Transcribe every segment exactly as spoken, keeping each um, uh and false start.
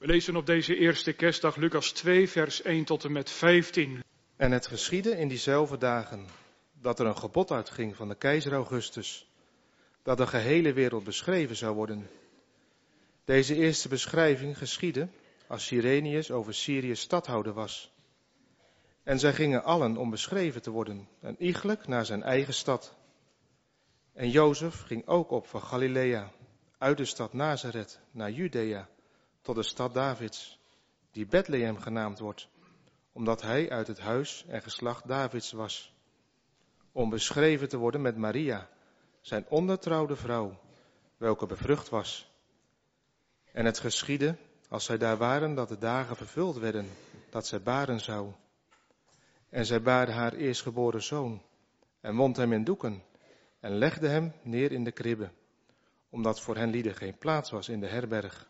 We lezen op deze eerste kerstdag Lucas twee, vers één tot en met vijftien. En het geschiedde in diezelfde dagen dat er een gebod uitging van de keizer Augustus, dat de gehele wereld beschreven zou worden. Deze eerste beschrijving geschiedde als Cyrenius over Syrië stadhouder was. En zij gingen allen om beschreven te worden, en iegelijk naar zijn eigen stad. En Jozef ging ook op van Galilea, uit de stad Nazareth naar Judea, tot de stad Davids, die Bethlehem genaamd wordt, omdat hij uit het huis en geslacht Davids was, om beschreven te worden met Maria, zijn ondertrouwde vrouw, welke bevrucht was. En het geschiedde, als zij daar waren, dat de dagen vervuld werden, dat zij baren zou. En zij baarde haar eerstgeboren zoon, en wond hem in doeken, en legde hem neer in de kribbe, omdat voor hen lieden geen plaats was in de herberg.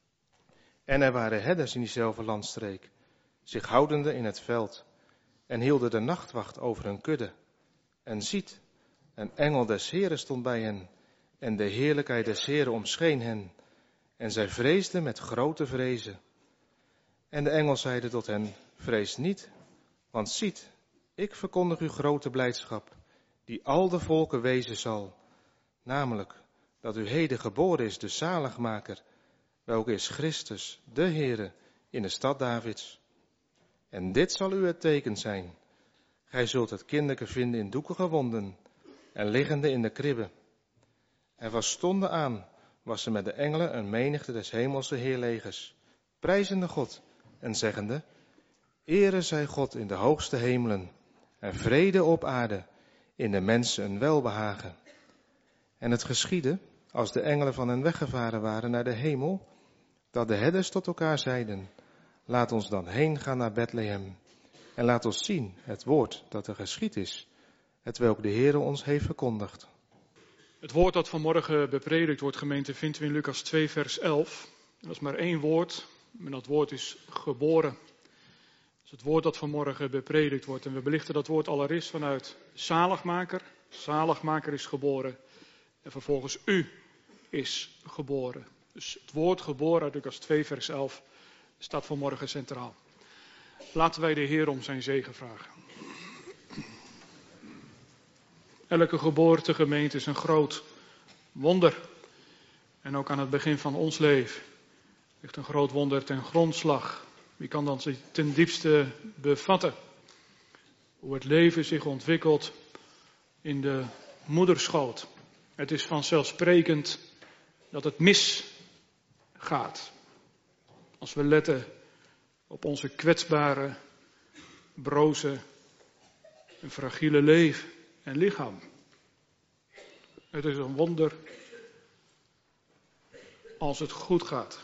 En er waren herders in diezelfde landstreek, zich houdende in het veld, en hielden de nachtwacht over hun kudde. En ziet, een engel des Heren stond bij hen, en de heerlijkheid des Heren omscheen hen, en zij vreesden met grote vrezen. En de engel zeide tot hen, vrees niet, want ziet, ik verkondig u grote blijdschap, die al de volken wezen zal, namelijk dat u heden geboren is de zaligmaker, welke is Christus, de Heere, in de stad Davids. En dit zal u het teken zijn. Gij zult het kinderke vinden in doeken gewonden en liggende in de kribbe. En van stonden aan was er met de engelen een menigte des hemelse heerlegers, prijzende God en zeggende, Ere zij God in de hoogste hemelen en vrede op aarde, in de mensen een welbehagen. En het geschiedde, als de engelen van hen weggevaren waren naar de hemel, dat de herders tot elkaar zeiden, laat ons dan heen gaan naar Bethlehem, en laat ons zien het woord dat er geschied is, hetwelk de Heere ons heeft verkondigd. Het woord dat vanmorgen bepredikt wordt, gemeente, vinden we in Lucas twee, vers elf. En dat is maar één woord, en dat woord is geboren. Dat is het woord dat vanmorgen bepredikt wordt. En we belichten dat woord allereerst vanuit zaligmaker. Zaligmaker is geboren. En vervolgens u is geboren. Dus het woord geboren uit Lucas twee, vers elf staat vanmorgen centraal. Laten wij de Heer om zijn zegen vragen. Elke geboorte, gemeente, is een groot wonder. En ook aan het begin van ons leven ligt een groot wonder ten grondslag. Wie kan dan ten diepste bevatten hoe het leven zich ontwikkelt in de moederschoot. Het is vanzelfsprekend dat het misgaat. Als we letten op onze kwetsbare, broze en fragiele leven en lichaam. Het is een wonder als het goed gaat.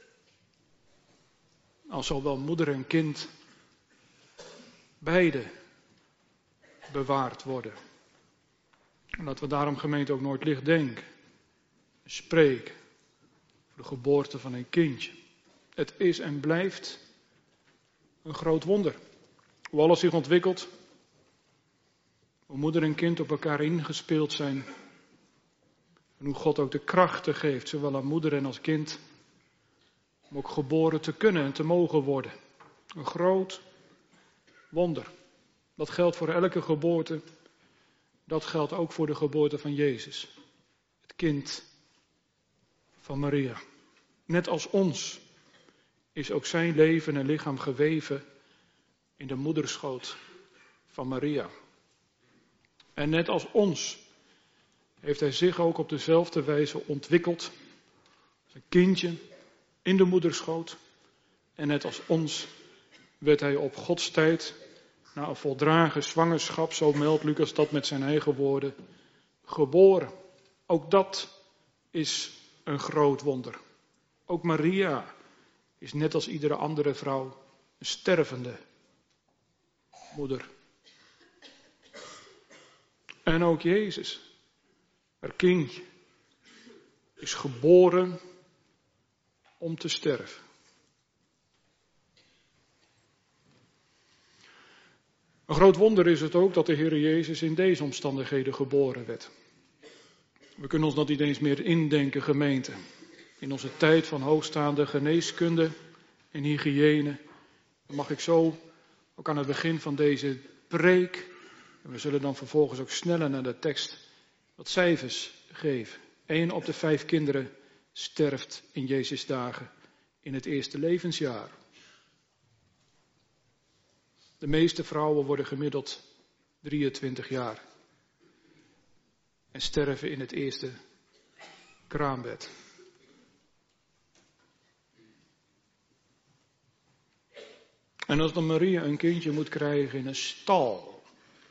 Als zowel moeder en kind beide bewaard worden. En dat we daarom, gemeente, ook nooit licht denken. Spreken voor de geboorte van een kindje. Het is en blijft een groot wonder. Hoe alles zich ontwikkelt. Hoe moeder en kind op elkaar ingespeeld zijn. En hoe God ook de krachten geeft, zowel aan moeder en als kind, om ook geboren te kunnen en te mogen worden. Een groot wonder. Dat geldt voor elke geboorte. Dat geldt ook voor de geboorte van Jezus. Het kind van Maria. Net als ons is ook zijn leven en lichaam geweven in de moederschoot van Maria. En net als ons heeft hij zich ook op dezelfde wijze ontwikkeld. Als een kindje in de moederschoot. En net als ons werd hij op Gods tijd, na een voldragen zwangerschap, zo meldt Lucas dat met zijn eigen woorden, geboren. Ook dat is een groot wonder. Ook Maria is net als iedere andere vrouw een stervende moeder. En ook Jezus, haar kindje, is geboren om te sterven. Een groot wonder is het ook dat de Heer Jezus in deze omstandigheden geboren werd. We kunnen ons dat niet eens meer indenken, gemeente. In onze tijd van hoogstaande geneeskunde en hygiëne. Dan mag ik zo ook aan het begin van deze preek, en we zullen dan vervolgens ook sneller naar de tekst, wat cijfers geven. Eén op de vijf kinderen sterft in Jezus' dagen in het eerste levensjaar. De meeste vrouwen worden gemiddeld drieëntwintig jaar en sterven in het eerste kraambed. En als dan Maria een kindje moet krijgen in een stal.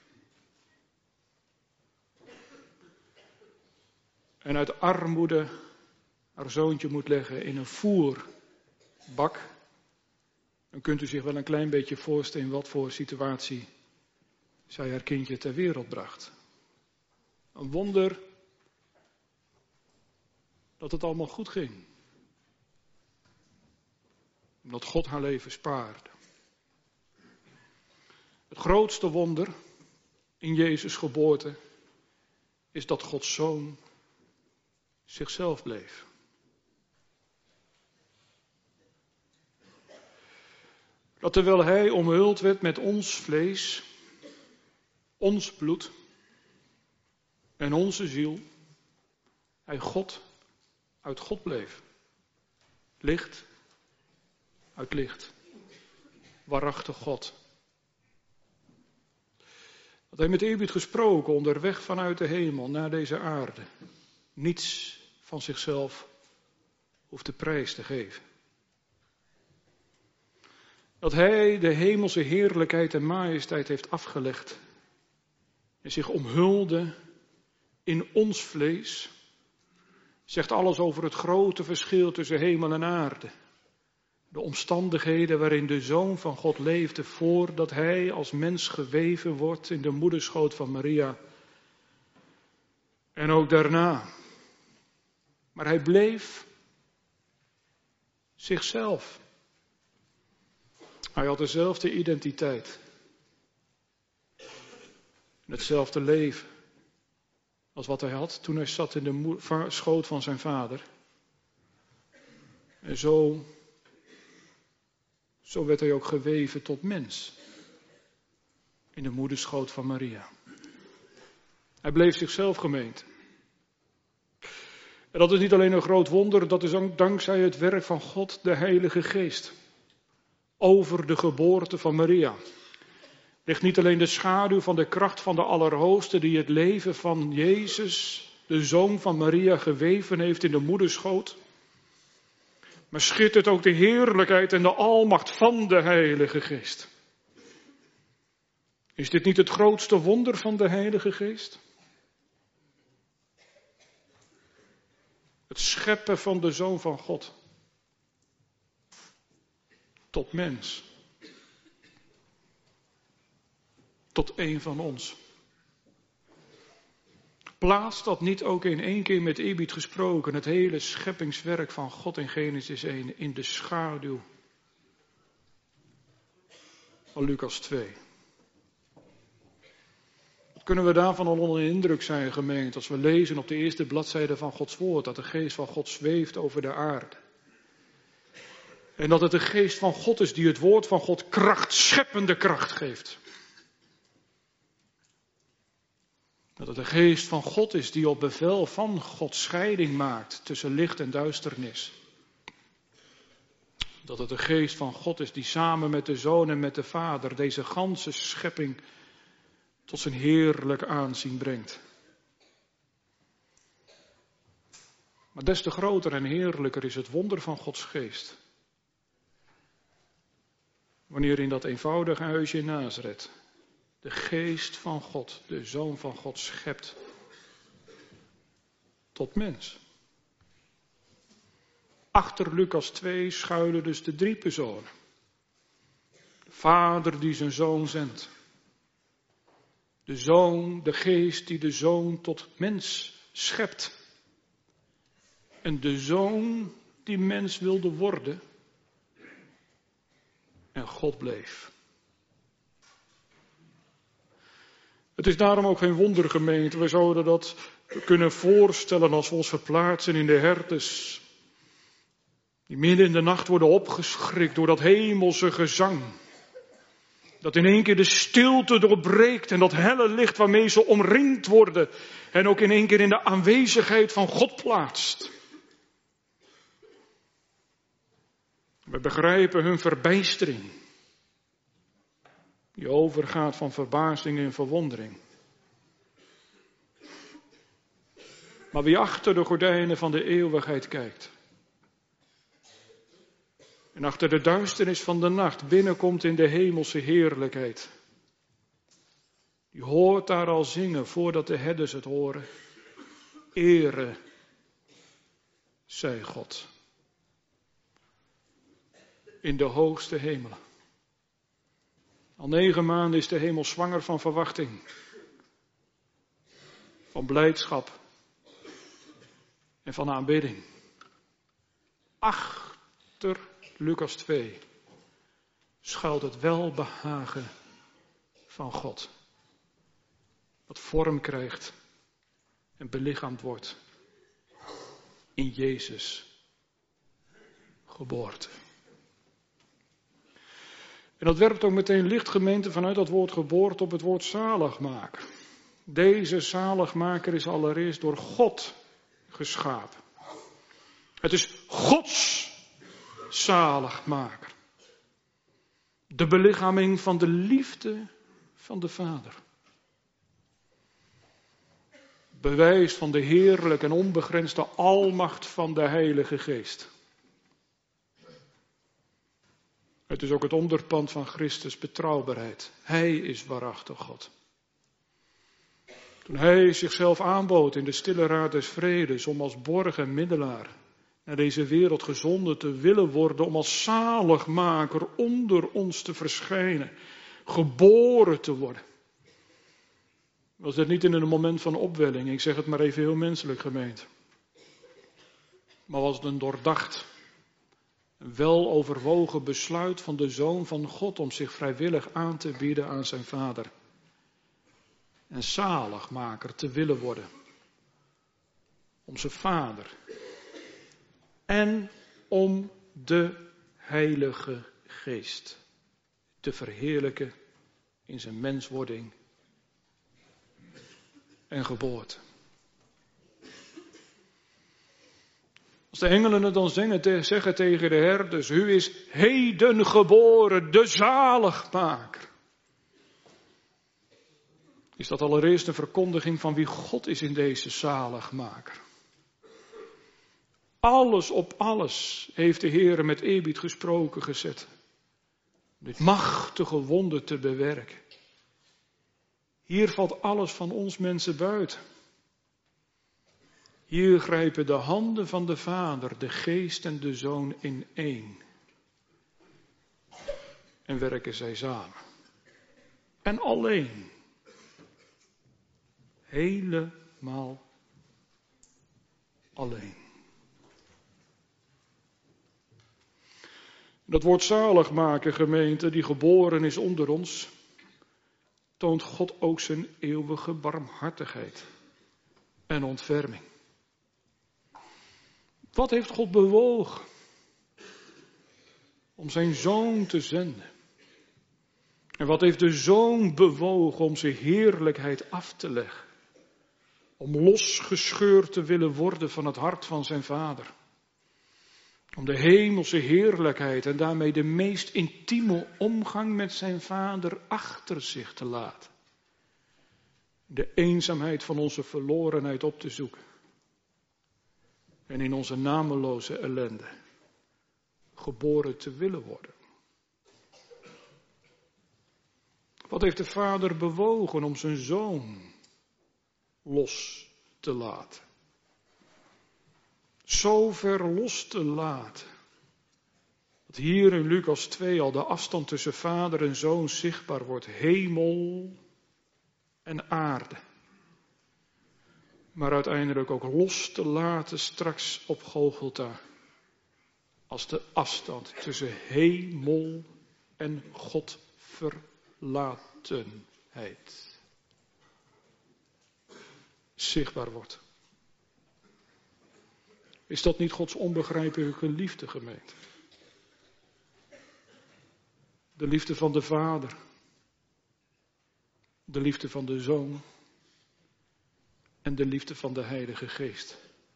En uit armoede haar zoontje moet leggen in een voerbak. Dan kunt u zich wel een klein beetje voorstellen in wat voor situatie zij haar kindje ter wereld bracht. Een wonder dat het allemaal goed ging. Omdat God haar leven spaarde. Het grootste wonder in Jezus' geboorte is dat Gods Zoon zichzelf bleef. Dat terwijl hij omhuld werd met ons vlees, ons bloed en onze ziel, hij God uit God bleef. Licht uit licht. Waarachtig God. Dat hij met eerbied gesproken onderweg vanuit de hemel naar deze aarde niets van zichzelf hoeft de prijs te geven. Dat hij de hemelse heerlijkheid en majesteit heeft afgelegd en zich omhulde in ons vlees, zegt alles over het grote verschil tussen hemel en aarde. De omstandigheden waarin de Zoon van God leefde voordat hij als mens geweven wordt in de moederschoot van Maria. En ook daarna. Maar hij bleef zichzelf. Hij had dezelfde identiteit. En hetzelfde leven als wat hij had toen hij zat in de mo- schoot van zijn vader. En zo, zo werd hij ook geweven tot mens. In de moederschoot van Maria. Hij bleef zichzelf gemeend. En dat is niet alleen een groot wonder, dat is ook dankzij het werk van God, de Heilige Geest. Over de geboorte van Maria ligt niet alleen de schaduw van de kracht van de Allerhoogste die het leven van Jezus, de Zoon van Maria, geweven heeft in de moederschoot. Maar schittert ook de heerlijkheid en de almacht van de Heilige Geest. Is dit niet het grootste wonder van de Heilige Geest? Het scheppen van de Zoon van God. Tot mens. Tot een van ons. Plaatst dat niet ook in één keer met eerbied gesproken het hele scheppingswerk van God in Genesis één in de schaduw van Lucas twee? Wat kunnen we daarvan al onder de indruk zijn, gemeente, als we lezen op de eerste bladzijde van Gods woord dat de geest van God zweeft over de aarde. En dat het de geest van God is die het woord van God kracht, scheppende kracht geeft. Dat het de geest van God is die op bevel van God scheiding maakt tussen licht en duisternis. Dat het de geest van God is die samen met de Zoon en met de Vader deze ganse schepping tot zijn heerlijk aanzien brengt. Maar des te groter en heerlijker is het wonder van Gods geest. Wanneer in dat eenvoudige huisje in Nazareth de geest van God, de Zoon van God, schept tot mens. Achter Lucas twee schuilen dus de drie personen. De Vader die zijn Zoon zendt. De Zoon, de Geest die de Zoon tot mens schept. En de Zoon die mens wilde worden. En God bleef. Het is daarom ook geen wonder, gemeente. We zouden dat kunnen voorstellen als we ons verplaatsen in de hertes. Die midden in de nacht worden opgeschrikt door dat hemelse gezang. Dat in één keer de stilte doorbreekt en dat helle licht waarmee ze omringd worden. En ook in één keer in de aanwezigheid van God plaatst. We begrijpen hun verbijstering. Die overgaat van verbazing in verwondering. Maar wie achter de gordijnen van de eeuwigheid kijkt. En achter de duisternis van de nacht binnenkomt in de hemelse heerlijkheid. Die hoort daar al zingen voordat de herders het horen. Ere zij God. In de hoogste hemelen. Al negen maanden is de hemel zwanger van verwachting. Van blijdschap. En van aanbidding. Achter Lucas twee schuilt het welbehagen van God. Wat vorm krijgt en belichaamd wordt in Jezus geboorte. En dat werpt ook meteen licht, gemeente, vanuit dat woord geboorte op het woord zaligmaker. Deze zaligmaker is allereerst door God geschapen. Het is Gods zaligmaker. De belichaming van de liefde van de Vader. Bewijs van de heerlijke en onbegrensde almacht van de Heilige Geest. Het is ook het onderpand van Christus betrouwbaarheid. Hij is waarachtig God. Toen hij zichzelf aanbood in de stille raad des vredes om als borg en middelaar naar deze wereld gezonden te willen worden, om als zaligmaker onder ons te verschijnen, geboren te worden. Was dat niet in een moment van opwelling, ik zeg het maar even heel menselijk gemeend. Maar was het een doordacht, een weloverwogen besluit van de Zoon van God om zich vrijwillig aan te bieden aan zijn Vader. En zaligmaker te willen worden. Om zijn Vader. En om de Heilige Geest te verheerlijken in zijn menswording en geboorte. Als de engelen het dan zingen, zeggen tegen de herders, u is heden geboren, de zaligmaker. Is dat allereerst een verkondiging van wie God is in deze zaligmaker. Alles op alles heeft de Heer met eerbied gesproken gezet. Dit machtige wonder te bewerken. Hier valt alles van ons mensen buiten. Hier grijpen de handen van de Vader, de Geest en de Zoon in één. En werken zij samen. En alleen. Helemaal alleen. Dat woord zaligmaker, gemeente, die geboren is onder ons, toont God ook zijn eeuwige barmhartigheid en ontferming. Wat heeft God bewogen om zijn Zoon te zenden? En wat heeft de Zoon bewogen om zijn heerlijkheid af te leggen? Om losgescheurd te willen worden van het hart van zijn Vader. Om de hemelse heerlijkheid en daarmee de meest intieme omgang met zijn Vader achter zich te laten. De eenzaamheid van onze verlorenheid op te zoeken. En in onze nameloze ellende geboren te willen worden. Wat heeft de Vader bewogen om zijn Zoon los te laten? Zo ver los te laten. Dat hier in Lucas twee al de afstand tussen Vader en Zoon zichtbaar wordt. Hemel en aarde. Maar uiteindelijk ook los te laten straks op Golgotha. Als de afstand tussen hemel en Godverlatenheid zichtbaar wordt. Is dat niet Gods onbegrijpelijke liefde, gemeente? De liefde van de Vader. De liefde van de Zoon. En de liefde van de Heilige Geest.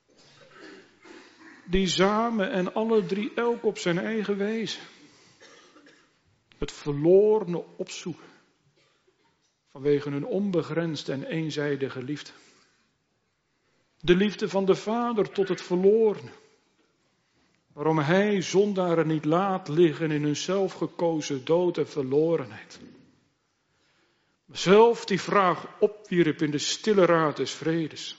Die samen en alle drie elk op zijn eigen wijze het verlorene opzoeken. Vanwege hun onbegrensde en eenzijdige liefde. De liefde van de Vader tot het verlorene. Waarom hij zondaren niet laat liggen in hun zelfgekozen dood en verlorenheid. Zelf die vraag opwierp in de stille raad des vredes.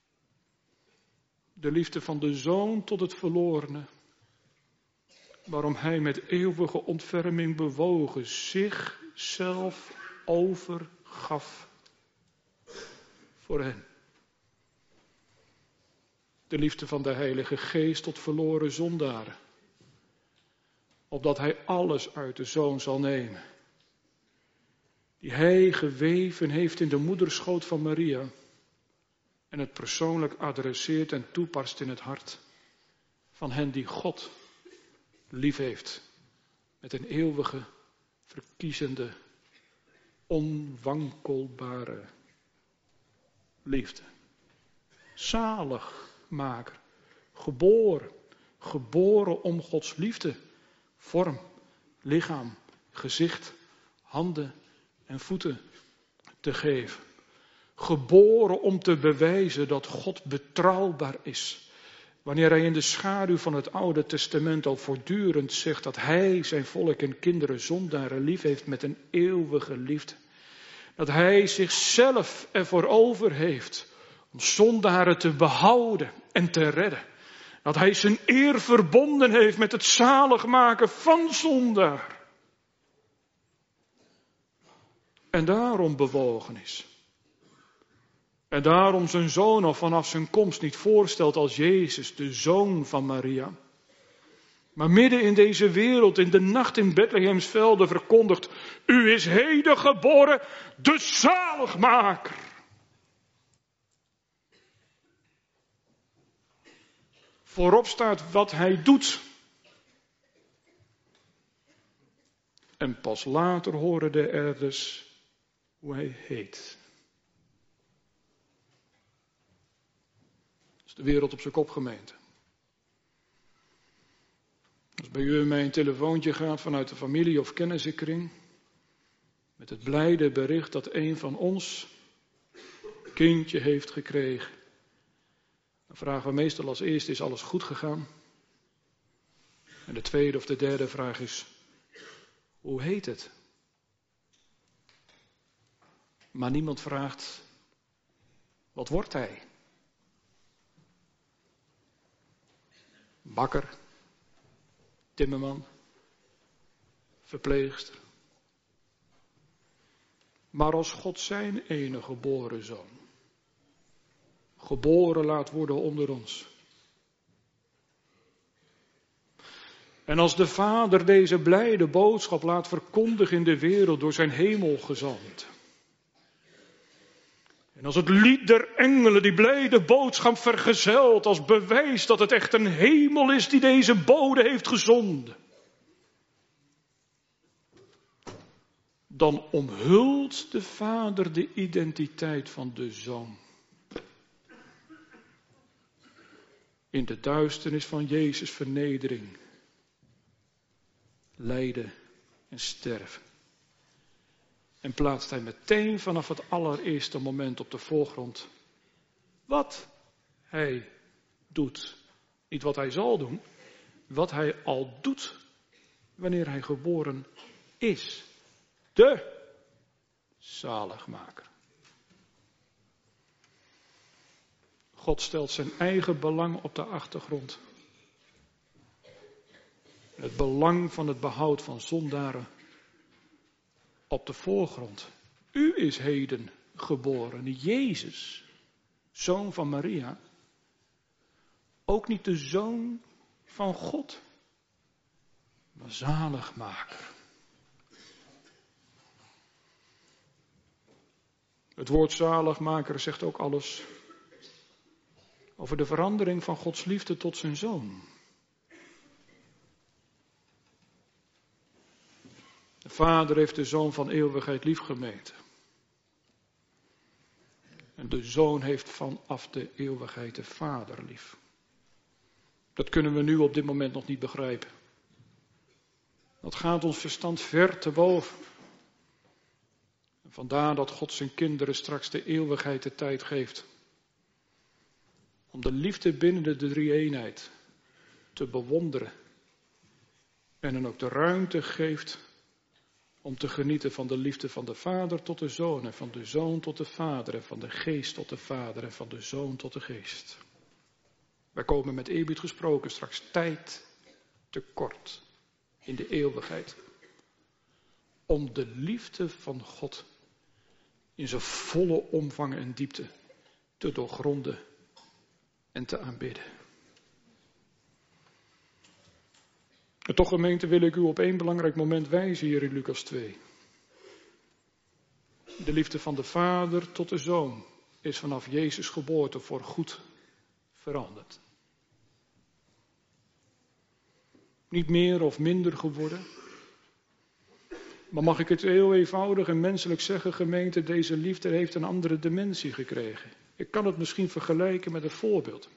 De liefde van de Zoon tot het verlorene. Waarom hij met eeuwige ontferming bewogen zichzelf overgaf voor hen. De liefde van de Heilige Geest tot verloren zondaren. Opdat hij alles uit de Zoon zal nemen. Die hij geweven heeft in de moederschoot van Maria. En het persoonlijk adresseert en toepast in het hart van hen die God lief heeft. Met een eeuwige, verkiezende, onwankelbare liefde. Zaligmaker, geboren, geboren om Gods liefde, vorm, lichaam, gezicht, handen en voeten te geven. Geboren om te bewijzen dat God betrouwbaar is. Wanneer hij in de schaduw van het Oude Testament al voortdurend zegt dat hij zijn volk en kinderen zondaren lief heeft met een eeuwige liefde. Dat hij zichzelf ervoor over heeft om zondaren te behouden en te redden. Dat hij zijn eer verbonden heeft met het zaligmaken van zondaar. En daarom bewogen is. En daarom zijn zoon al vanaf zijn komst niet voorstelt als Jezus, de zoon van Maria. Maar midden in deze wereld, in de nacht in Bethlehems velden verkondigt, u is heden geboren, de zaligmaker. Voorop staat wat hij doet. En pas later horen de herders hoe hij heet. Dat is de wereld op zijn kop, gemeente. Als bij u en mij een telefoontje gaat vanuit de familie of kennissenkring, met het blijde bericht dat een van ons een kindje heeft gekregen, dan vragen we meestal als eerste, is alles goed gegaan? En de tweede of de derde vraag is, hoe heet het? Maar niemand vraagt, wat wordt hij? Bakker, timmerman, verpleegster. Maar als God zijn enige geboren zoon geboren laat worden onder ons. En als de Vader deze blijde boodschap laat verkondigen in de wereld door zijn hemelgezant. En als het lied der engelen die blijde boodschap vergezelt als bewijs dat het echt een hemel is die deze bode heeft gezonden. Dan omhult de Vader de identiteit van de Zoon. In de duisternis van Jezus' vernedering, lijden en sterven. En plaatst hij meteen vanaf het allereerste moment op de voorgrond wat hij doet. Niet wat hij zal doen, wat hij al doet wanneer hij geboren is. De zaligmaker. God stelt zijn eigen belang op de achtergrond. Het belang van het behoud van zondaren op de voorgrond. U is heden geboren, Jezus, zoon van Maria. Ook niet de zoon van God, maar zaligmaker. Het woord zaligmaker zegt ook alles Over de verandering van Gods liefde tot zijn Zoon. De Vader heeft de Zoon van eeuwigheid liefgemeten. En de Zoon heeft vanaf de eeuwigheid de Vader lief. Dat kunnen we nu op dit moment nog niet begrijpen. Dat gaat ons verstand ver te boven. En vandaar dat God zijn kinderen straks de eeuwigheid de tijd geeft. Om de liefde binnen de drie-eenheid te bewonderen. En dan ook de ruimte geeft om te genieten van de liefde van de Vader tot de Zoon. En van de Zoon tot de Vader. En van de Geest tot de Vader. En van de Zoon tot de Geest. Wij komen met eerbied gesproken straks tijd tekort in de eeuwigheid. Om de liefde van God in zijn volle omvang en diepte te doorgronden en te aanbidden. En toch, gemeente, wil ik u op één belangrijk moment wijzen hier in Lucas twee. De liefde van de Vader tot de Zoon is vanaf Jezus' geboorte voor goed veranderd. Niet meer of minder geworden. Maar mag ik het heel eenvoudig en menselijk zeggen, gemeente, deze liefde heeft een andere dimensie gekregen. Ik kan het misschien vergelijken met een voorbeeld.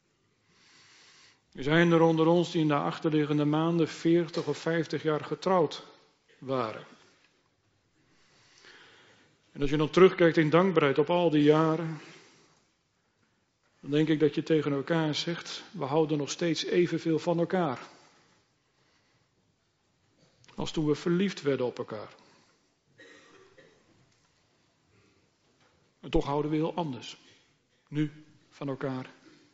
Er zijn er onder ons die in de achterliggende maanden veertig of vijftig jaar getrouwd waren. En als je dan terugkijkt in dankbaarheid op al die jaren, dan denk ik dat je tegen elkaar zegt, we houden nog steeds evenveel van elkaar. Als toen we verliefd werden op elkaar. En toch houden we heel anders. Nu van elkaar.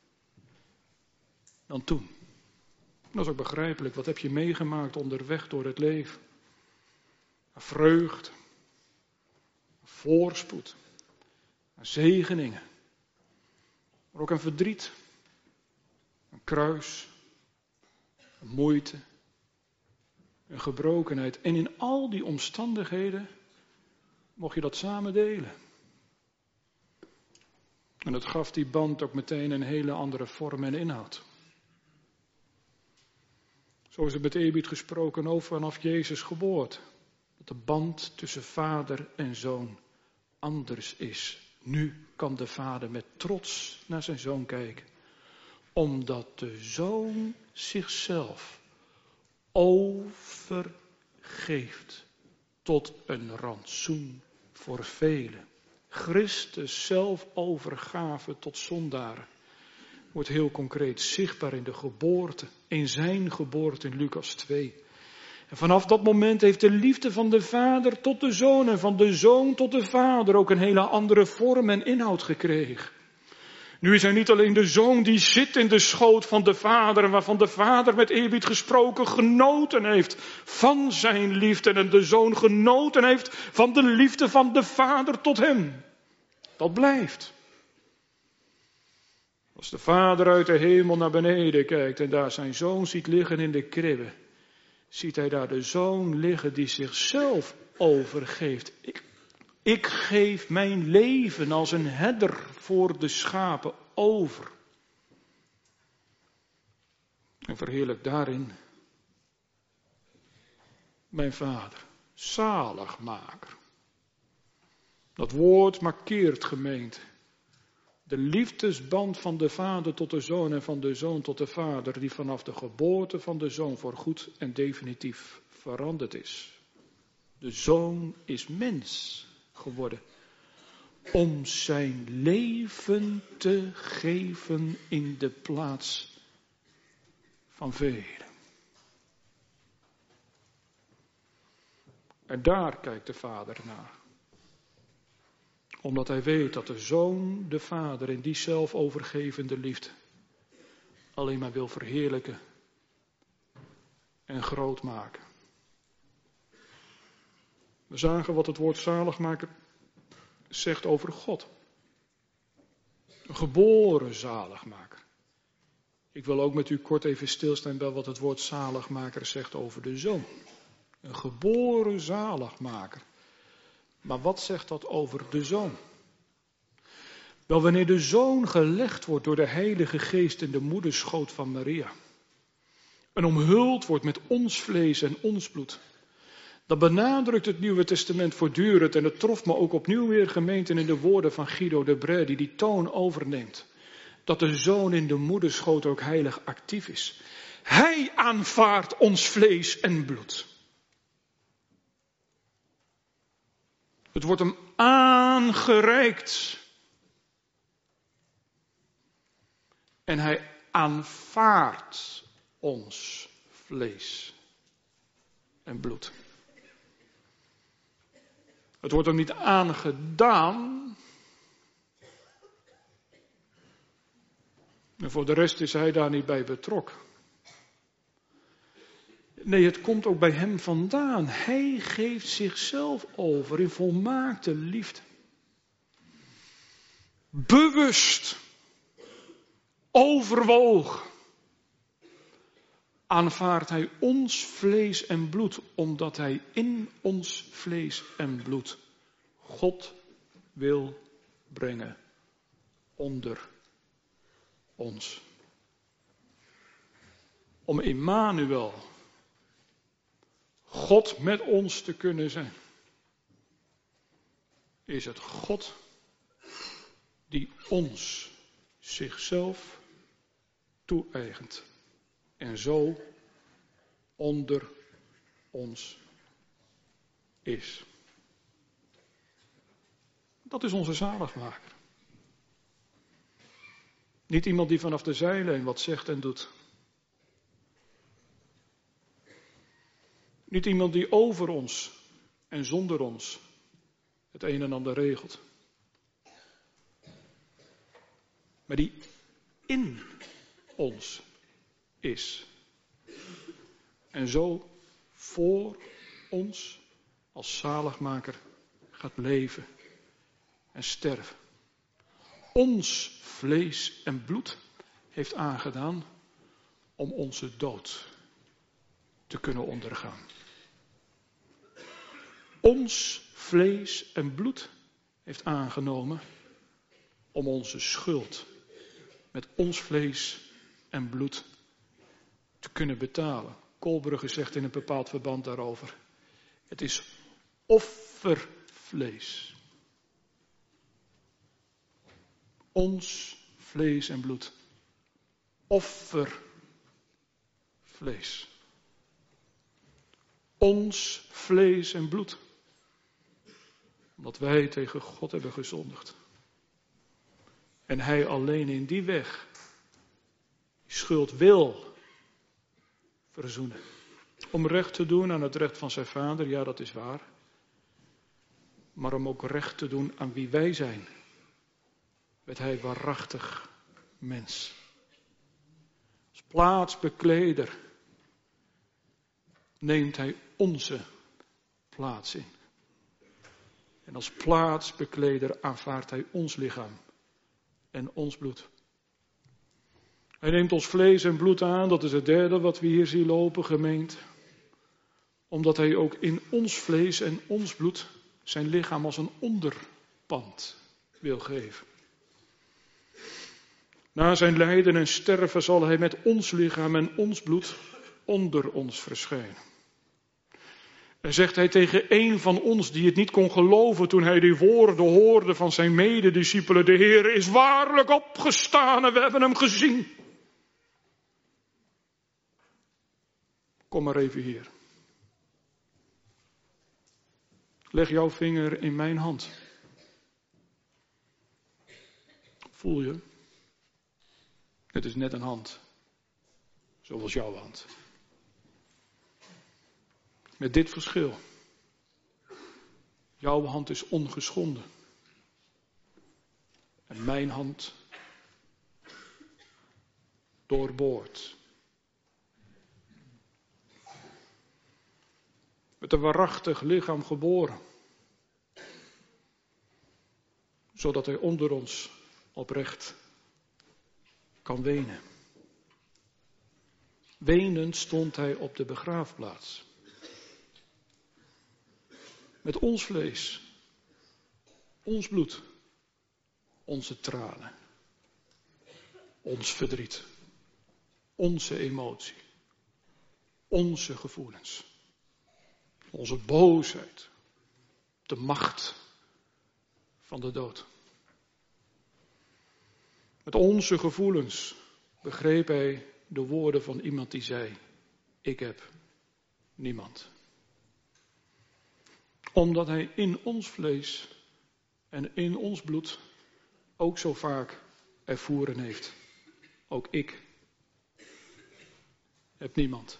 Dan toen. Dat is ook begrijpelijk. Wat heb je meegemaakt onderweg door het leven? Een vreugd. Een voorspoed. Een zegeningen. Maar ook een verdriet. Een kruis. Een moeite. Een gebrokenheid. En in al die omstandigheden mocht je dat samen delen. En het gaf die band ook meteen een hele andere vorm en inhoud. Zo is het met eerbied gesproken over vanaf Jezus' geboorte. Dat de band tussen vader en zoon anders is. Nu kan de vader met trots naar zijn zoon kijken. Omdat de zoon zichzelf overgeeft tot een rantsoen voor velen. Christus zelf overgave tot zondaren. Wordt heel concreet zichtbaar in de geboorte, in zijn geboorte in Lucas twee. En vanaf dat moment heeft de liefde van de vader tot de zoon en van de zoon tot de vader ook een hele andere vorm en inhoud gekregen. Nu is hij niet alleen de zoon die zit in de schoot van de vader en waarvan de vader met eerbied gesproken genoten heeft van zijn liefde en de zoon genoten heeft van de liefde van de vader tot hem. Dat blijft. Als de vader uit de hemel naar beneden kijkt en daar zijn zoon ziet liggen in de kribbe, ziet hij daar de zoon liggen die zichzelf overgeeft. Ik, ik geef mijn leven als een herder voor de schapen over. En verheerlijk daarin mijn vader, zaligmaker. Dat woord markeert, gemeente, de liefdesband van de vader tot de zoon en van de zoon tot de vader, die vanaf de geboorte van de zoon voor goed en definitief veranderd is. De zoon is mens geworden om zijn leven te geven in de plaats van velen. En daar kijkt de vader naar. Omdat hij weet dat de zoon de vader in die zelfovergevende liefde alleen maar wil verheerlijken en groot maken. We zagen wat het woord zaligmaker zegt over God. Een geboren zaligmaker. Ik wil ook met u kort even stilstaan bij wat het woord zaligmaker zegt over de zoon. Een geboren zaligmaker. Maar wat zegt dat over de zoon? Wel, wanneer de Zoon gelegd wordt door de Heilige Geest in de moederschoot van Maria en omhuld wordt met ons vlees en ons bloed, dan benadrukt het Nieuwe Testament voortdurend, en het trof me ook opnieuw weer, gemeenten, in de woorden van Guido de Brès, die die toon overneemt, dat de Zoon in de moederschoot ook heilig actief is. Hij aanvaardt ons vlees en bloed. Het wordt hem aangereikt. En hij aanvaardt ons vlees en bloed. Het wordt hem niet aangedaan. En voor de rest is hij daar niet bij betrokken. Nee, het komt ook bij hem vandaan. Hij geeft zichzelf over in volmaakte liefde. Bewust. Overwogen. Aanvaardt hij ons vlees en bloed, omdat hij in ons vlees en bloed God wil brengen onder ons. Om Immanuel, God met ons te kunnen zijn, is het God die ons zichzelf toe-eigent en zo onder ons is. Dat is onze zaligmaker. Niet iemand die vanaf de zijlijn wat zegt en doet. Niet iemand die over ons en zonder ons het een en ander regelt. Maar die in ons is. En zo voor ons als zaligmaker gaat leven en sterven. Ons vlees en bloed heeft aangedaan om onze dood te kunnen ondergaan. Ons vlees en bloed heeft aangenomen om onze schuld met ons vlees en bloed te kunnen betalen. Kolbrugge zegt in een bepaald verband daarover: het is offervlees. Ons vlees en bloed. Offervlees. Ons vlees en bloed. Omdat wij tegen God hebben gezondigd. En hij alleen in die weg die schuld wil verzoenen. Om recht te doen aan het recht van zijn vader, ja, dat is waar. Maar om ook recht te doen aan wie wij zijn. Werd hij waarachtig mens. Als plaatsbekleder neemt hij onze plaats in. En als plaatsbekleder aanvaardt hij ons lichaam en ons bloed. Hij neemt ons vlees en bloed aan, dat is het derde wat we hier zien lopen, gemeente. Omdat hij ook in ons vlees en ons bloed zijn lichaam als een onderpand wil geven. Na zijn lijden en sterven zal hij met ons lichaam en ons bloed onder ons verschijnen. En zegt hij tegen een van ons die het niet kon geloven toen hij die woorden hoorde van zijn medediscipelen: de Heer is waarlijk opgestaan en we hebben hem gezien. Kom maar even hier. Leg jouw vinger in mijn hand. Voel je? Het is net een hand. Zoals jouw hand. Met dit verschil. Jouw hand is ongeschonden. En mijn hand doorboord. Met een waarachtig lichaam geboren. Zodat hij onder ons oprecht kan wenen. Wenend stond hij op de begraafplaats. Met ons vlees, ons bloed, onze tranen, ons verdriet, onze emotie, onze gevoelens, onze boosheid, de macht van de dood. Met onze gevoelens begreep hij de woorden van iemand die zei, ik heb niemand. Omdat hij in ons vlees en in ons bloed ook zo vaak ervoeren heeft. Ook ik heb niemand.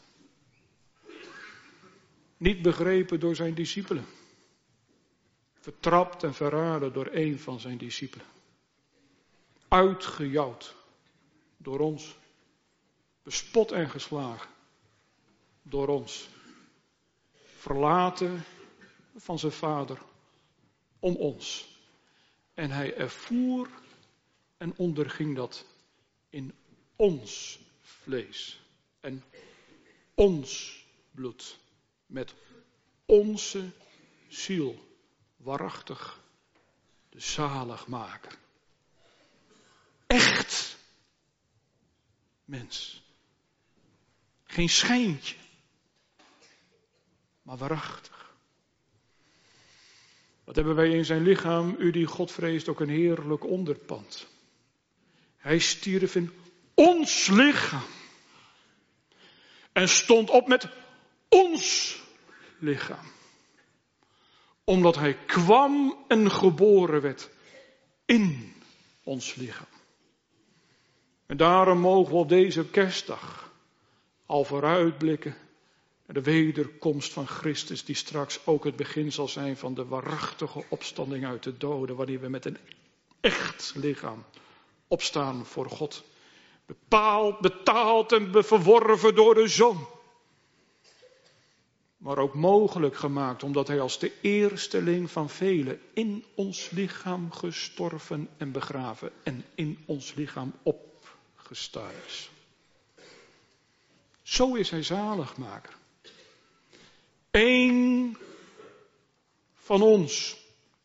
Niet begrepen door zijn discipelen. Vertrapt en verraden door een van zijn discipelen. Uitgejouwd door ons. Bespot en geslagen door ons. Verlaten van zijn vader om ons. En hij ervoer en onderging dat in ons vlees en ons bloed. Met onze ziel. Waarachtig de zaligmaker. Echt mens. Geen schijntje, maar waarachtig. Wat hebben wij in zijn lichaam, u die God vreest, ook een heerlijk onderpand. Hij stierf in ons lichaam. En stond op met ons lichaam. Omdat hij kwam en geboren werd in ons lichaam. En daarom mogen we op deze kerstdag al vooruitblikken naar de wederkomst van Christus, die straks ook het begin zal zijn van de waarachtige opstanding uit de doden, wanneer we met een echt lichaam opstaan voor God. Bepaald, betaald en verworven door de Zoon. Maar ook mogelijk gemaakt, omdat hij als de eersteling van velen in ons lichaam gestorven en begraven en in ons lichaam opgestaan is. Zo is hij zaligmaker. Eén van ons,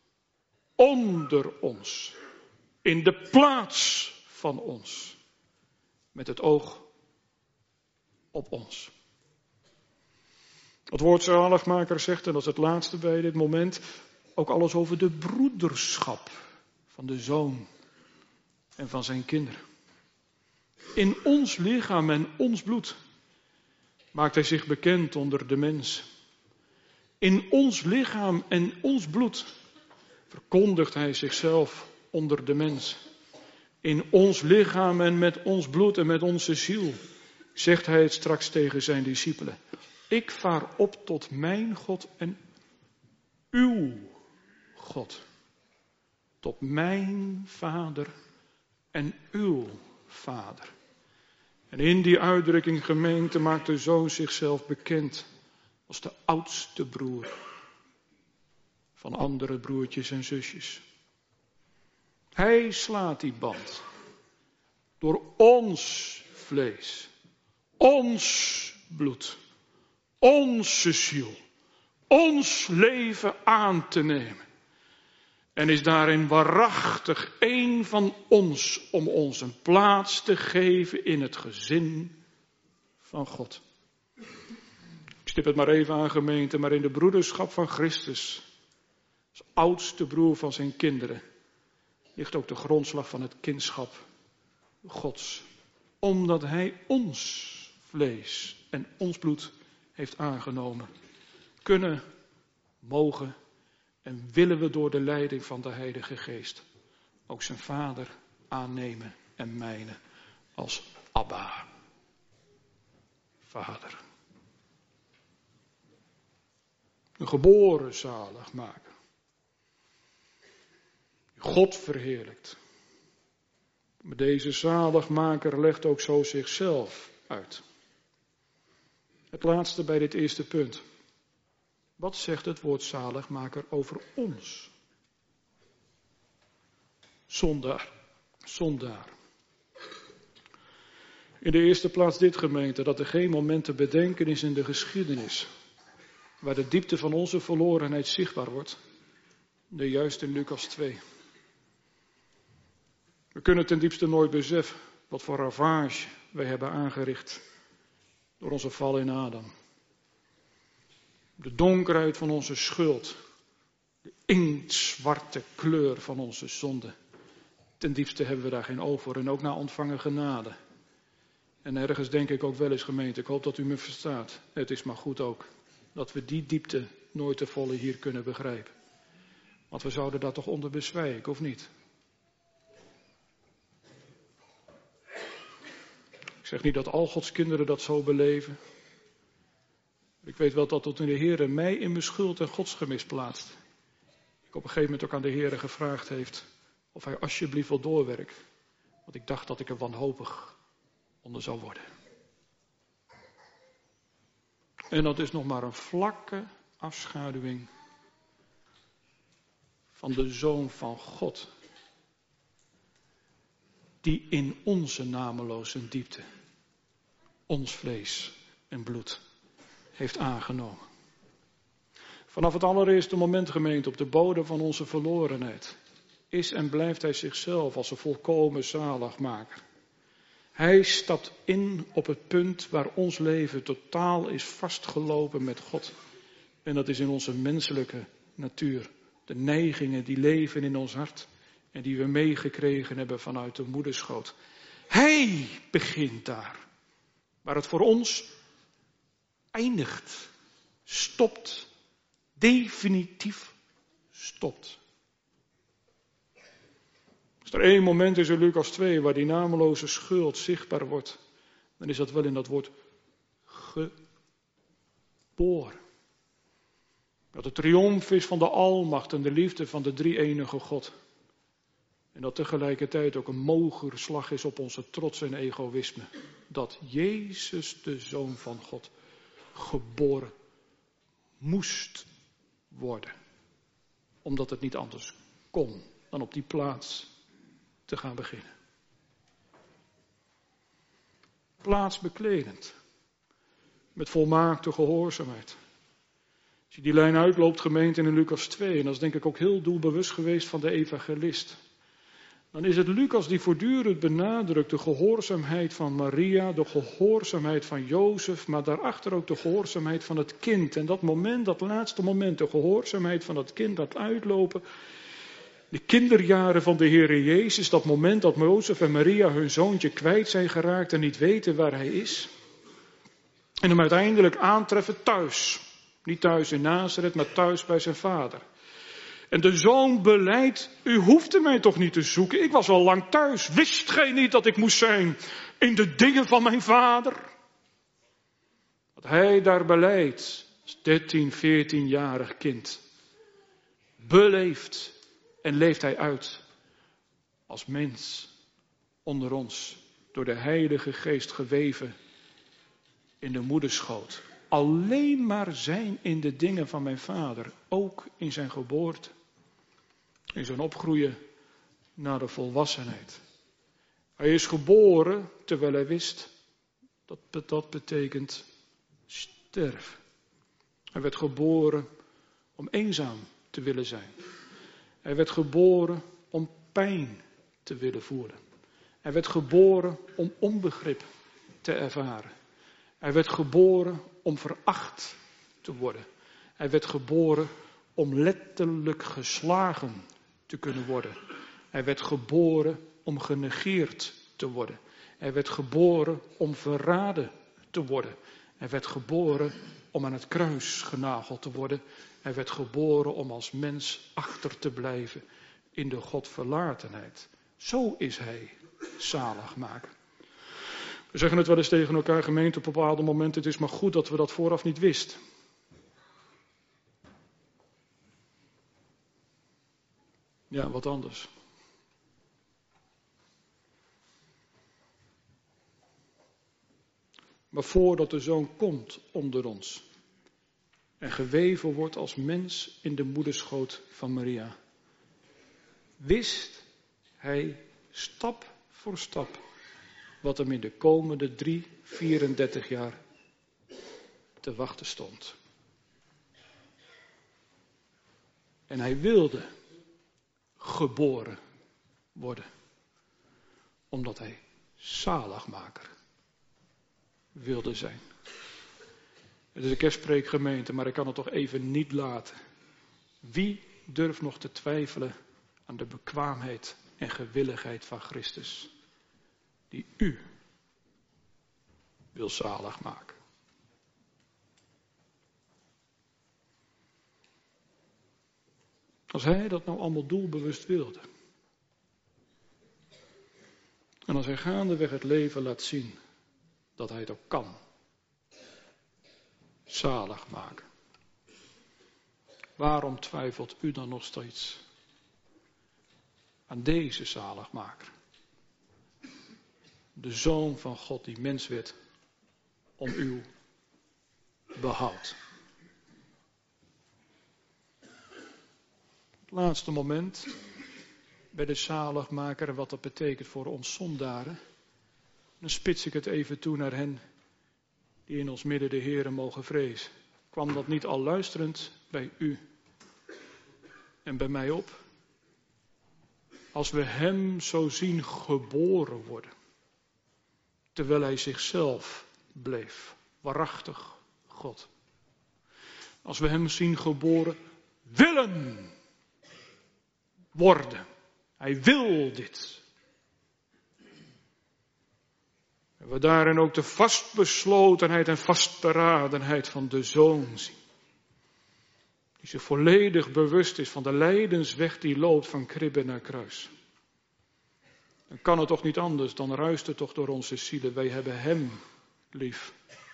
onder ons, in de plaats van ons, met het oog op ons. Het woord zaligmaker zegt, en dat is het laatste bij dit moment, ook alles over de broederschap van de Zoon en van zijn kinderen. In ons lichaam en ons bloed maakt hij zich bekend onder de mens. In ons lichaam en ons bloed verkondigt hij zichzelf onder de mens. In ons lichaam en met ons bloed en met onze ziel zegt hij het straks tegen zijn discipelen. Ik vaar op tot mijn God en uw God. Tot mijn Vader en uw Vader. En in die uitdrukking, gemeente, maakt de Zoon zichzelf bekend als de oudste broer van andere broertjes en zusjes. Hij slaat die band door ons vlees, ons bloed, onze ziel, ons leven aan te nemen. En is daarin waarachtig één van ons om ons een plaats te geven in het gezin van God. Ik stip het maar even aan, gemeente, maar in de broederschap van Christus, als oudste broer van zijn kinderen, ligt ook de grondslag van het kindschap Gods. Omdat hij ons vlees en ons bloed heeft aangenomen, kunnen, mogen en willen we door de leiding van de Heilige Geest ook zijn Vader aannemen en mijnen als Abba, Vader. Een geboren zaligmaker. God verheerlijkt. Maar deze zaligmaker legt ook zo zichzelf uit. Het laatste bij dit eerste punt. Wat zegt het woord zaligmaker over ons? Zondaar. Zondaar. In de eerste plaats dit, gemeente, dat er geen moment te bedenken is in de geschiedenis waar de diepte van onze verlorenheid zichtbaar wordt. Nee, juist in Lucas twee. We kunnen ten diepste nooit beseffen wat voor ravage wij hebben aangericht door onze val in Adam. De donkerheid van onze schuld, de inktzwarte kleur van onze zonde. Ten diepste hebben we daar geen oog voor en ook na ontvangen genade. En ergens denk ik ook wel eens, gemeente, ik hoop dat u me verstaat. Het is maar goed ook dat we die diepte nooit te volle hier kunnen begrijpen. Want we zouden daar toch onder bezwijken, of niet? Ik zeg niet dat al Gods kinderen dat zo beleven. Ik weet wel dat tot de Heer mij in mijn schuld en godsgemis plaatst. Ik op een gegeven moment ook aan de Heer gevraagd heeft of hij alsjeblieft wil doorwerken. Want ik dacht dat ik er wanhopig onder zou worden. En dat is nog maar een vlakke afschaduwing van de Zoon van God. Die in onze nameloze diepte ons vlees en bloed heeft aangenomen. Vanaf het allereerste moment, gemeente, op de bodem van onze verlorenheid, is en blijft hij zichzelf als een volkomen zaligmaker. Hij stapt in op het punt waar ons leven totaal is vastgelopen met God. En dat is in onze menselijke natuur. De neigingen die leven in ons hart en die we meegekregen hebben vanuit de moederschoot. Hij begint daar. Waar het voor ons eindigt, stopt, definitief stopt. Als er één moment is in Lucas twee waar die nameloze schuld zichtbaar wordt, dan is dat wel in dat woord geboren. Dat het triomf is van de almacht en de liefde van de drie-enige God. En dat tegelijkertijd ook een mogerslag is op onze trots en egoïsme. Dat Jezus, de Zoon van God, geboren moest worden. Omdat het niet anders kon dan op die plaats te gaan beginnen. Plaatsbekledend. Met volmaakte gehoorzaamheid. Als je die lijn uitloopt, gemeente, in Lucas twee, en dat is denk ik ook heel doelbewust geweest van de evangelist. Dan is het Lucas die voortdurend benadrukt de gehoorzaamheid van Maria, de gehoorzaamheid van Jozef, maar daarachter ook de gehoorzaamheid van het kind. En dat moment, dat laatste moment, de gehoorzaamheid van het kind, dat uitlopen, de kinderjaren van de Heere Jezus, dat moment dat Jozef en Maria hun zoontje kwijt zijn geraakt en niet weten waar hij is. En hem uiteindelijk aantreffen thuis. Niet thuis in Nazareth, maar thuis bij zijn vader. En de zoon beleidt, u hoefde mij toch niet te zoeken, ik was al lang thuis. Wist gij niet dat ik moest zijn in de dingen van mijn vader? Wat hij daar beleidt, als dertien, veertienjarig kind, beleeft en leeft hij uit als mens onder ons, door de Heilige Geest geweven in de moederschoot. Alleen maar zijn in de dingen van mijn vader, ook in zijn geboorte. In zijn opgroeien naar de volwassenheid. Hij is geboren terwijl hij wist dat dat betekent sterven. Hij werd geboren om eenzaam te willen zijn. Hij werd geboren om pijn te willen voelen. Hij werd geboren om onbegrip te ervaren. Hij werd geboren om veracht te worden. Hij werd geboren om letterlijk geslagen te kunnen worden. Hij werd geboren om genegeerd te worden. Hij werd geboren om verraden te worden. Hij werd geboren om aan het kruis genageld te worden. Hij werd geboren om als mens achter te blijven in de Godverlatenheid. Zo is hij zaligmaker. We zeggen het wel eens tegen elkaar, gemeente, op bepaalde momenten, het is maar goed dat we dat vooraf niet wisten. Ja, wat anders. Maar voordat de Zoon komt onder ons en geweven wordt als mens in de moederschoot van Maria, wist hij stap voor stap wat hem in de komende drie, vierendertig jaar te wachten stond. En hij wilde geboren worden. Omdat hij zaligmaker wilde zijn. Het is een kerstpreekgemeente, maar ik kan het toch even niet laten. Wie durft nog te twijfelen aan de bekwaamheid en gewilligheid van Christus, die u wil zalig maken? Als hij dat nou allemaal doelbewust wilde, en als hij gaandeweg het leven laat zien dat hij het ook kan, zalig maken, waarom twijfelt u dan nog steeds aan deze zaligmaker? De Zoon van God die mens werd om uw behoud. Het laatste moment bij de zaligmaker en wat dat betekent voor ons zondaren. Dan spits ik het even toe naar hen die in ons midden de Heere mogen vrezen. Kwam dat niet al luisterend bij u en bij mij op? Als we hem zo zien geboren worden, terwijl hij zichzelf bleef, waarachtig God. Als we hem zien geboren willen worden. Hij wil dit. En we daarin ook de vastbeslotenheid en vastberadenheid van de Zoon zien. Die zich volledig bewust is van de lijdensweg die loopt van kribbe naar kruis. Dan kan het toch niet anders, dan ruist het toch door onze zielen. Wij hebben hem lief.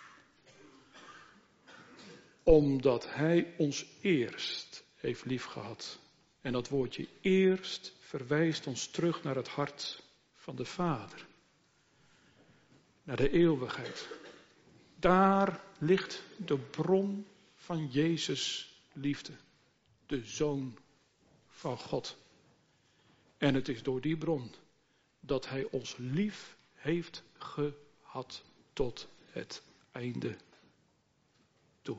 Omdat hij ons eerst heeft liefgehad. En dat woordje eerst verwijst ons terug naar het hart van de Vader. Naar de eeuwigheid. Daar ligt de bron van Jezus' liefde. De Zoon van God. En het is door die bron dat hij ons lief heeft gehad tot het einde toe.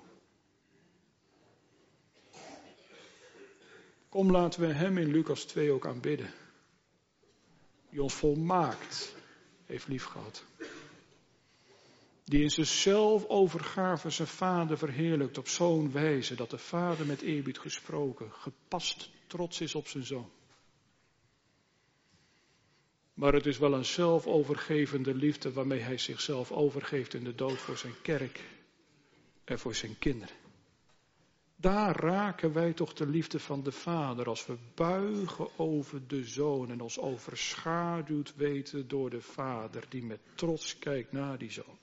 Kom, laten we hem in Lucas twee ook aanbidden. Die ons volmaakt heeft liefgehad. Die in zichzelf overgave zijn vader verheerlijkt op zo'n wijze dat de vader met eerbied gesproken, gepast trots is op zijn zoon. Maar het is wel een zelfovergevende liefde waarmee hij zichzelf overgeeft in de dood voor zijn kerk en voor zijn kinderen. Daar raken wij toch de liefde van de Vader als we buigen over de Zoon en ons overschaduwd weten door de Vader die met trots kijkt naar die Zoon.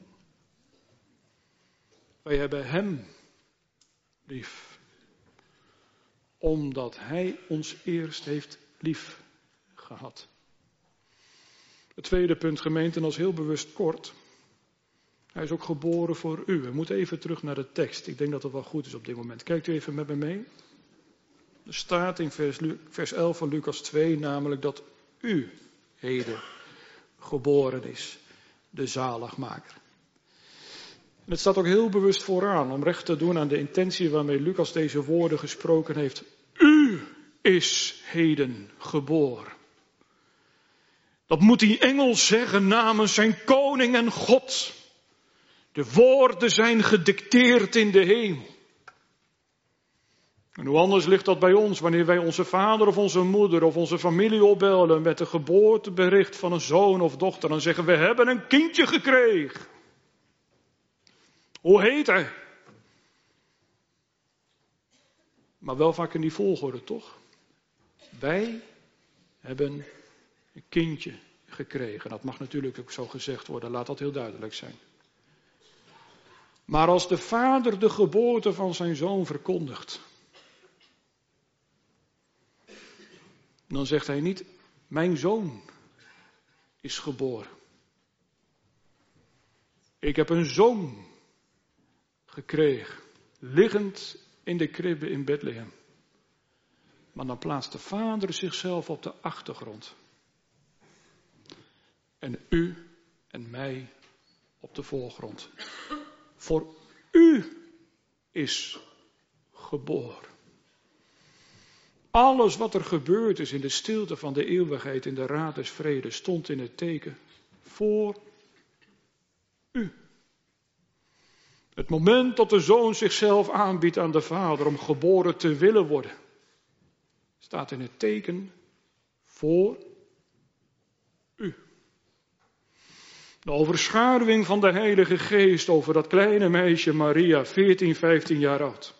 Wij hebben hem lief, omdat hij ons eerst heeft lief gehad. Het tweede punt, gemeente, en dat is heel bewust kort. Hij is ook geboren voor u. We moeten even terug naar de tekst. Ik denk dat het wel goed is op dit moment. Kijkt u even met me mee. Er staat in vers, vers elf van Lucas twee namelijk dat u heden geboren is, de zaligmaker. En het staat ook heel bewust vooraan om recht te doen aan de intentie waarmee Lucas deze woorden gesproken heeft. U is heden geboren. Dat moet die engel zeggen namens zijn koning en God. De woorden zijn gedicteerd in de hemel. En hoe anders ligt dat bij ons wanneer wij onze vader of onze moeder of onze familie opbellen met een geboortebericht van een zoon of dochter. Dan zeggen we hebben een kindje gekregen. Hoe heet hij? Maar wel vaak in die volgorde, toch? Wij hebben een kindje gekregen. Dat mag natuurlijk ook zo gezegd worden. Laat dat heel duidelijk zijn. Maar als de vader de geboorte van zijn zoon verkondigt, dan zegt hij niet, mijn zoon is geboren. Ik heb een zoon gekregen, liggend in de kribbe in Bethlehem. Maar dan plaatst de vader zichzelf op de achtergrond. En u en mij op de voorgrond. Voor u is geboren. Alles wat er gebeurd is in de stilte van de eeuwigheid, in de raad des vredes, stond in het teken voor u. Het moment dat de Zoon zichzelf aanbiedt aan de Vader om geboren te willen worden, staat in het teken voor u. De overschaduwing van de Heilige Geest over dat kleine meisje Maria, veertien, vijftien jaar oud,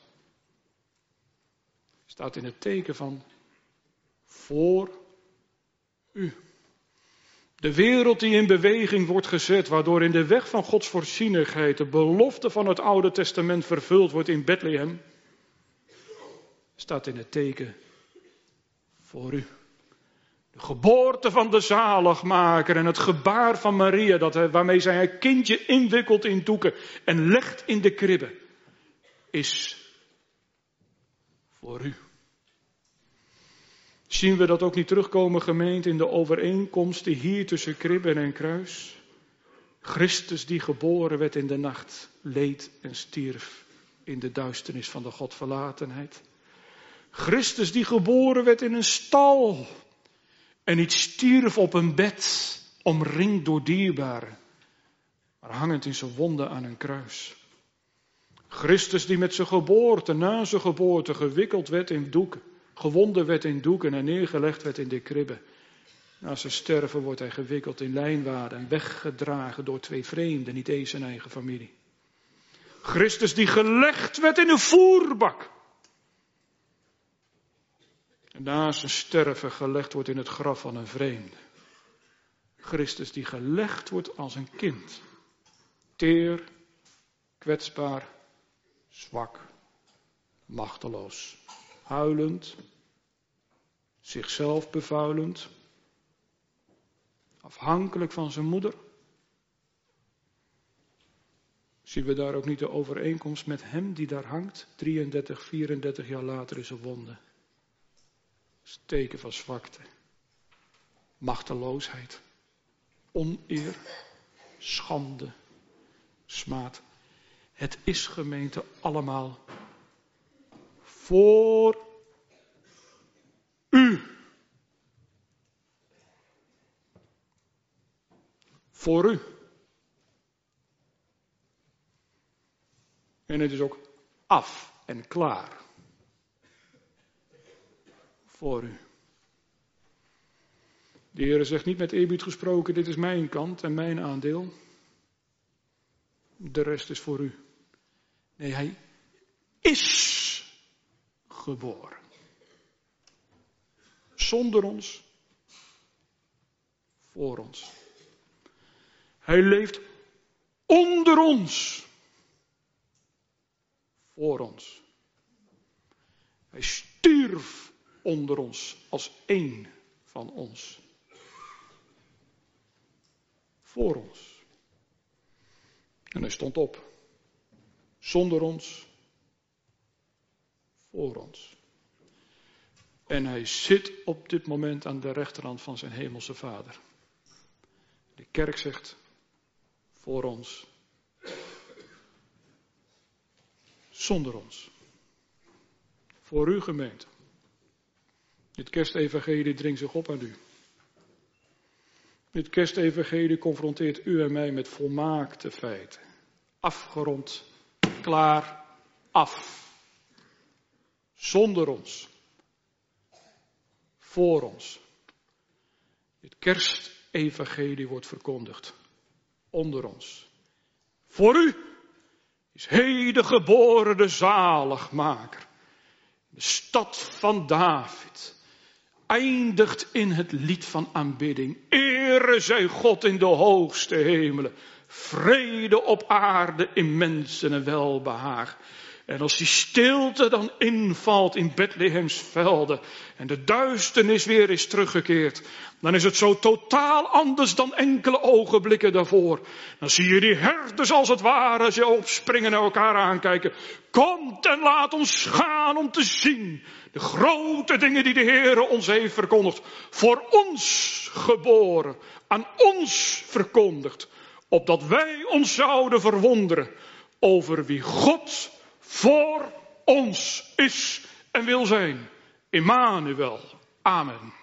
staat in het teken van voor u. De wereld die in beweging wordt gezet, waardoor in de weg van Gods voorzienigheid de belofte van het Oude Testament vervuld wordt in Bethlehem, staat in het teken voor u. De geboorte van de zaligmaker en het gebaar van Maria, dat hij, waarmee zij haar kindje inwikkelt in doeken en legt in de kribbe, is voor u. Zien we dat ook niet terugkomen, gemeente, in de overeenkomsten hier tussen kribben en kruis? Christus die geboren werd in de nacht, leed en stierf in de duisternis van de Godverlatenheid. Christus die geboren werd in een stal en niet stierf op een bed, omringd door dierbaren, maar hangend in zijn wonden aan een kruis. Christus die met zijn geboorte, na zijn geboorte, gewikkeld werd in doeken, gewonden werd in doeken en neergelegd werd in de kribbe. Na zijn sterven wordt hij gewikkeld in lijnwaden en weggedragen door twee vreemden, niet eens zijn eigen familie. Christus die gelegd werd in een voerbak. En na zijn sterven gelegd wordt in het graf van een vreemde. Christus die gelegd wordt als een kind. Teer, kwetsbaar, zwak, machteloos, huilend, zichzelf bevuilend, afhankelijk van zijn moeder. Zien we daar ook niet de overeenkomst met hem die daar hangt, drieëndertig, vierendertig jaar later in zijn wonden? Dat is een teken van zwakte, machteloosheid, oneer, schande, smaad. Het is, gemeente, allemaal voor u. Voor u. En het is ook af en klaar. Voor u. De Heer zegt niet met eerbied gesproken, dit is mijn kant en mijn aandeel. De rest is voor u. Nee, hij is geboren. Zonder ons, voor ons. Hij leeft onder ons, voor ons. Hij stierf onder ons als één van ons. Voor ons. En hij stond op. Zonder ons. Voor ons. En hij zit op dit moment aan de rechterhand van zijn hemelse Vader. De kerk zegt, voor ons. Zonder ons. Voor uw gemeente. Dit kerstevangelie dringt zich op aan u. Dit kerstevangelie confronteert u en mij met volmaakte feiten. Afgerond, klaar, af. Zonder ons. Voor ons. Dit kerstevangelie wordt verkondigd. Onder ons. Voor u is heden geboren de zaligmaker. De stad van David eindigt in het lied van aanbidding. Ere zij God in de hoogste hemelen. Vrede op aarde in mensen en welbehaag. En als die stilte dan invalt in Bethlehems velden en de duisternis weer is teruggekeerd, dan is het zo totaal anders dan enkele ogenblikken daarvoor. Dan zie je die herders als het ware ze opspringen en elkaar aankijken. Komt en laat ons gaan om te zien de grote dingen die de Heere ons heeft verkondigd. Voor ons geboren, aan ons verkondigd, opdat wij ons zouden verwonderen over wie God voor ons is en wil zijn. Immanuel. Amen.